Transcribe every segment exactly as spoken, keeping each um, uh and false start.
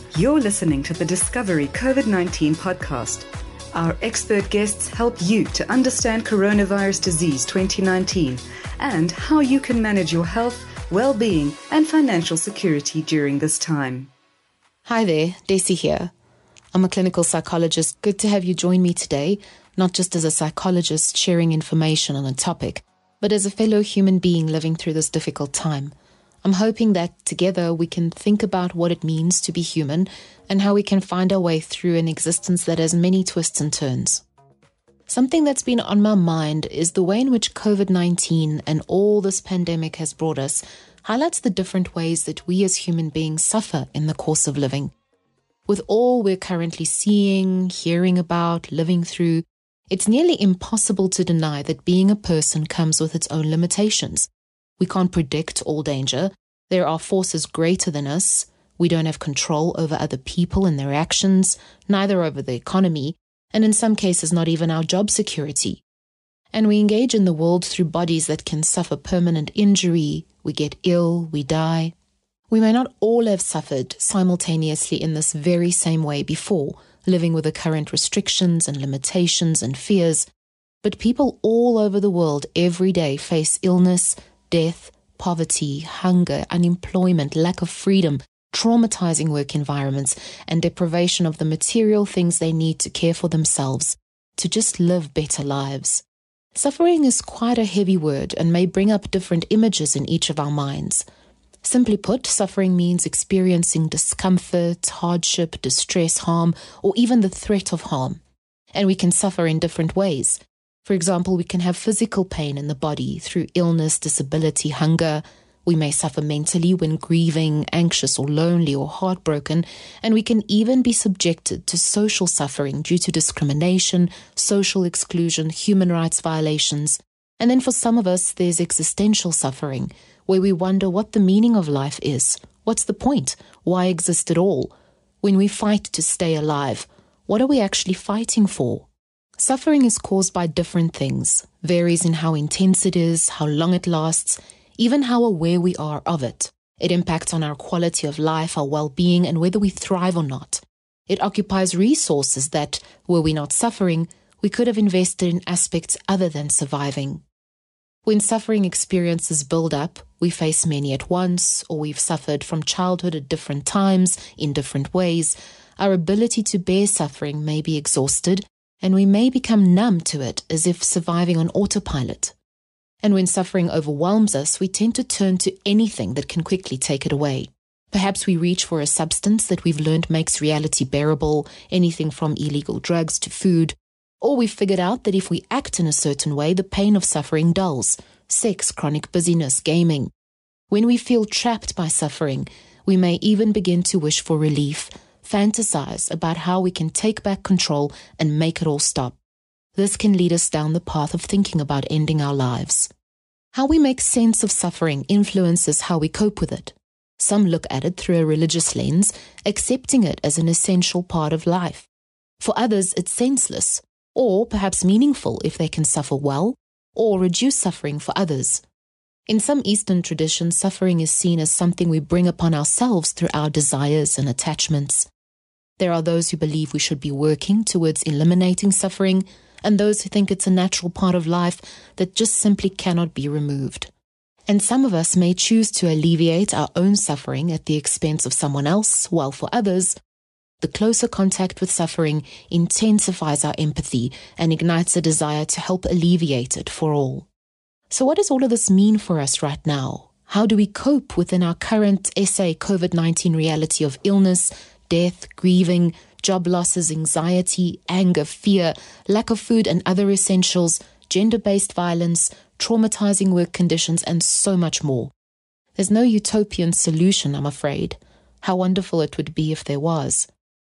You're listening to the Discovery COVID nineteen podcast. Our expert guests help you to understand coronavirus disease twenty nineteen and how you can manage your health, well-being, and financial security during this time. Hi there, Desi here. I'm a clinical psychologist. Good to have you join me today, not just as a psychologist sharing information on a topic, but as a fellow human being living through this difficult time. I'm hoping that together we can think about what it means to be human and how we can find our way through an existence that has many twists and turns. Something that's been on my mind is the way in which COVID nineteen and all this pandemic has brought us highlights the different ways that we as human beings suffer in the course of living. With all we're currently seeing, hearing about, living through, it's nearly impossible to deny that being a person comes with its own limitations. We can't predict all danger. There are forces greater than us. We don't have control over other people and their actions, neither over the economy, and in some cases not even our job security. And we engage in the world through bodies that can suffer permanent injury. We get ill, we die. We may not all have suffered simultaneously in this very same way before, living with the current restrictions and limitations and fears, but people all over the world every day face illness, death, poverty, hunger, unemployment, lack of freedom, traumatizing work environments, and deprivation of the material things they need to care for themselves, to just live better lives. Suffering is quite a heavy word and may bring up different images in each of our minds. Simply put, suffering means experiencing discomfort, hardship, distress, harm, or even the threat of harm. And we can suffer in different ways. For example, we can have physical pain in the body through illness, disability, hunger. We may suffer mentally when grieving, anxious or lonely or heartbroken, and we can even be subjected to social suffering due to discrimination, social exclusion, human rights violations. And then for some of us, there's existential suffering, where we wonder what the meaning of life is. What's the point? Why exist at all? When we fight to stay alive, what are we actually fighting for? Suffering is caused by different things, varies in how intense it is, how long it lasts, even how aware we are of it. It impacts on our quality of life, our well-being, and whether we thrive or not. It occupies resources that, were we not suffering, we could have invested in aspects other than surviving. When suffering experiences build up, we face many at once, or we've suffered from childhood at different times, in different ways. Our ability to bear suffering may be exhausted, and we may become numb to it as if surviving on autopilot. And when suffering overwhelms us, we tend to turn to anything that can quickly take it away. Perhaps we reach for a substance that we've learned makes reality bearable, anything from illegal drugs to food. Or we've figured out that if we act in a certain way, the pain of suffering dulls. Sex, chronic busyness, gaming. When we feel trapped by suffering, we may even begin to wish for relief, fantasize about how we can take back control and make it all stop. This can lead us down the path of thinking about ending our lives. How we make sense of suffering influences how we cope with it. Some look at it through a religious lens, accepting it as an essential part of life. For others, it's senseless, or perhaps meaningful if they can suffer well, or reduce suffering for others. In some Eastern traditions, suffering is seen as something we bring upon ourselves through our desires and attachments. There are those who believe we should be working towards eliminating suffering, and those who think it's a natural part of life that just simply cannot be removed. And some of us may choose to alleviate our own suffering at the expense of someone else, while for others, the closer contact with suffering intensifies our empathy and ignites a desire to help alleviate it for all. So what does all of this mean for us right now? How do we cope within our current S A COVID nineteen reality of illness, death, grieving, job losses, anxiety, anger, fear, lack of food and other essentials, gender-based violence, traumatizing work conditions, and so much more? There's no utopian solution, I'm afraid. How wonderful it would be if there was.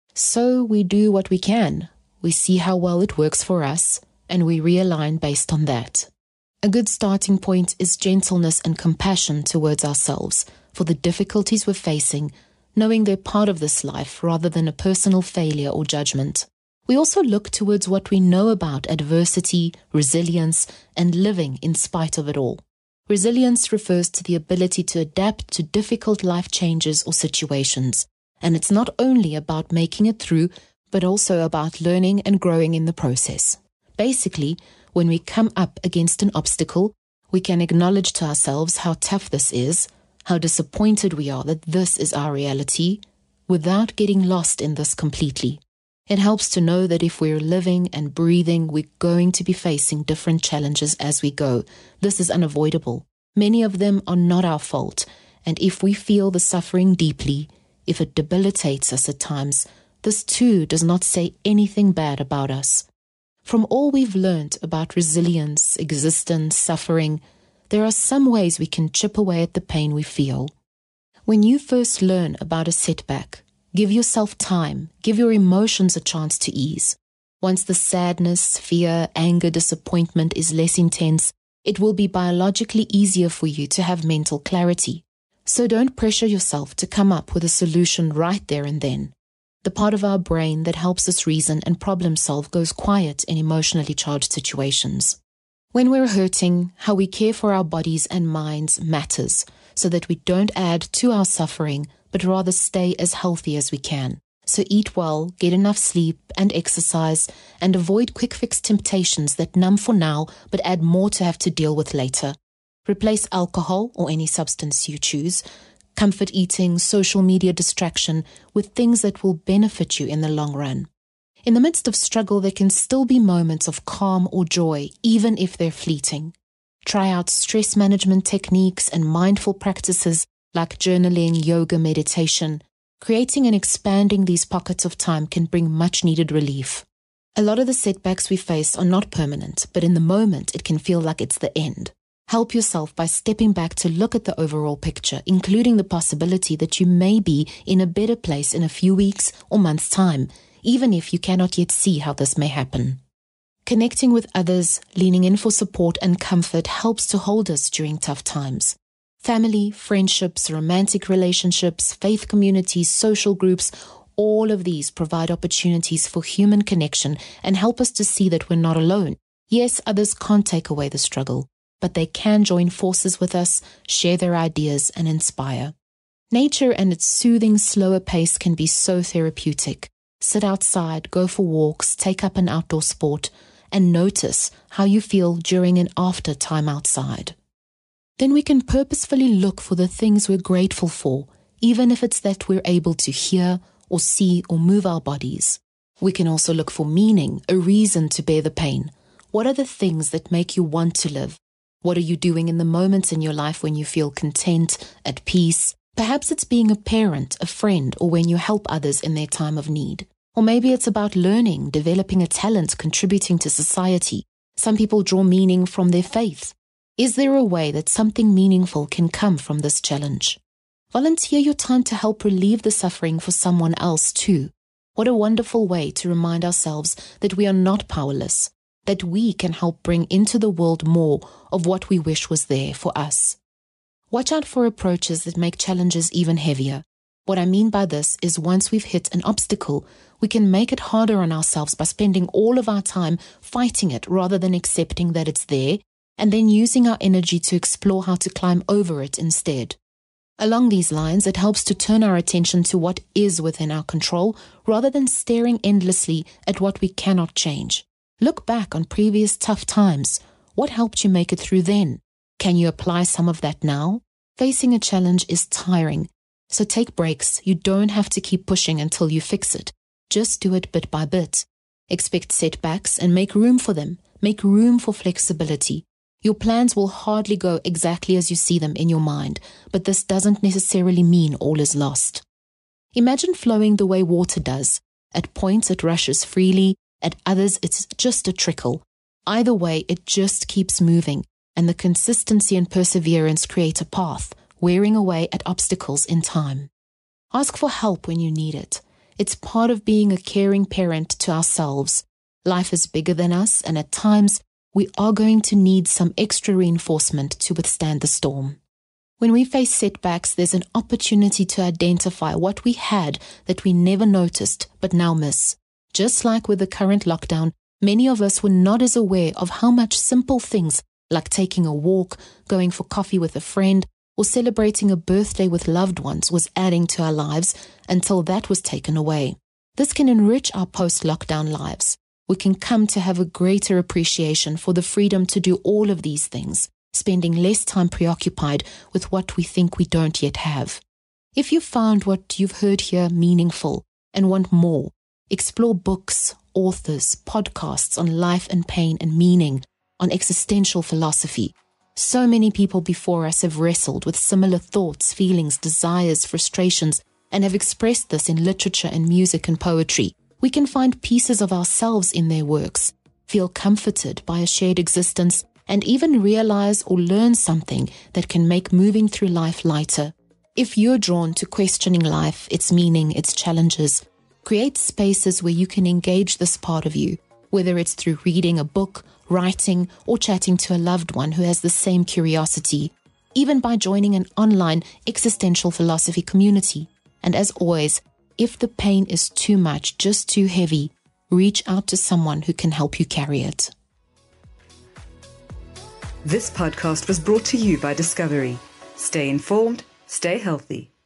So we do what we can. We see how well it works for us, and we realign based on that. A good starting point is gentleness and compassion towards ourselves for the difficulties we're facing, knowing they're part of this life rather than a personal failure or judgment. We also look towards what we know about adversity, resilience, and living in spite of it all. Resilience refers to the ability to adapt to difficult life changes or situations, And it's not only about making it through, but also about learning and growing in the process. Basically, when we come up against an obstacle, we can acknowledge to ourselves how tough this is, how disappointed we are that this is our reality, without getting lost in this completely. It helps to know that if we're living and breathing, we're going to be facing different challenges as we go. This is unavoidable. Many of them are not our fault, and if we feel the suffering deeply, if it debilitates us at times, this too does not say anything bad about us. From all we've learned about resilience, existence, suffering, there are some ways we can chip away at the pain we feel. When you first learn about a setback, give yourself time, give your emotions a chance to ease. Once the sadness, fear, anger, disappointment is less intense, it will be biologically easier for you to have mental clarity. So don't pressure yourself to come up with a solution right there and then. The part of our brain that helps us reason and problem solve goes quiet in emotionally charged situations. When we're hurting, how we care for our bodies and minds matters, so that we don't add to our suffering, but rather stay as healthy as we can. So eat well, get enough sleep and exercise, and avoid quick fix temptations that numb for now, but add more to have to deal with later. Replace alcohol or any substance you choose, comfort eating, social media distraction with things that will benefit you in the long run. In the midst of struggle, there can still be moments of calm or joy, even if they're fleeting. Try out stress management techniques and mindful practices like journaling, yoga, meditation. Creating and expanding these pockets of time can bring much needed relief. A lot of the setbacks we face are not permanent, but in the moment it can feel like it's the end. Help yourself by stepping back to look at the overall picture, including the possibility that you may be in a better place in a few weeks or months' time, even if you cannot yet see how this may happen. Connecting with others, leaning in for support and comfort helps to hold us during tough times. Family, friendships, romantic relationships, faith communities, social groups, all of these provide opportunities for human connection and help us to see that we're not alone. Yes, others can't take away the struggle, but they can join forces with us, share their ideas, and inspire. Nature and its soothing, slower pace can be so therapeutic. Sit outside, go for walks, take up an outdoor sport, and notice how you feel during and after time outside. Then we can purposefully look for the things we're grateful for, even if it's that we're able to hear or see or move our bodies. We can also look for meaning, a reason to bear the pain. What are the things that make you want to live? What are you doing in the moments in your life when you feel content, at peace? Perhaps it's being a parent, a friend, or when you help others in their time of need. Or maybe it's about learning, developing a talent, contributing to society. Some people draw meaning from their faith. Is there a way that something meaningful can come from this challenge? Volunteer your time to help relieve the suffering for someone else too. What a wonderful way to remind ourselves that we are not powerless, that we can help bring into the world more of what we wish was there for us. Watch out for approaches that make challenges even heavier. What I mean by this is once we've hit an obstacle, we can make it harder on ourselves by spending all of our time fighting it rather than accepting that it's there, and then using our energy to explore how to climb over it instead. Along these lines, it helps to turn our attention to what is within our control rather than staring endlessly at what we cannot change. Look back on previous tough times. What helped you make it through then? Can you apply some of that now? Facing a challenge is tiring, so take breaks. You don't have to keep pushing until you fix it. Just do it bit by bit. Expect setbacks and make room for them. Make room for flexibility. Your plans will hardly go exactly as you see them in your mind, but this doesn't necessarily mean all is lost. Imagine flowing the way water does. At points it rushes freely, at others it's just a trickle. Either way, it just keeps moving, and the consistency and perseverance create a path, wearing away at obstacles in time. Ask for help when you need it. It's part of being a caring parent to ourselves. Life is bigger than us, and at times, we are going to need some extra reinforcement to withstand the storm. When we face setbacks, there's an opportunity to identify what we had that we never noticed but now miss. Just like with the current lockdown, many of us were not as aware of how much simple things like taking a walk, going for coffee with a friend, or celebrating a birthday with loved ones was adding to our lives until that was taken away. This can enrich our post-lockdown lives. We can come to have a greater appreciation for the freedom to do all of these things, spending less time preoccupied with what we think we don't yet have. If you found what you've heard here meaningful and want more, explore books, authors, podcasts on life and pain and meaning, on existential philosophy. So many people before us have wrestled with similar thoughts, feelings, desires, frustrations, and have expressed this in literature and music and poetry. We can find pieces of ourselves in their works, feel comforted by a shared existence, and even realize or learn something that can make moving through life lighter. If you're drawn to questioning life, its meaning, its challenges, create spaces where you can engage this part of you, whether it's through reading a book, writing, or chatting to a loved one who has the same curiosity, even by joining an online existential philosophy community. And as always, if the pain is too much, just too heavy, reach out to someone who can help you carry it. This podcast was brought to you by Discovery. Stay informed, stay healthy.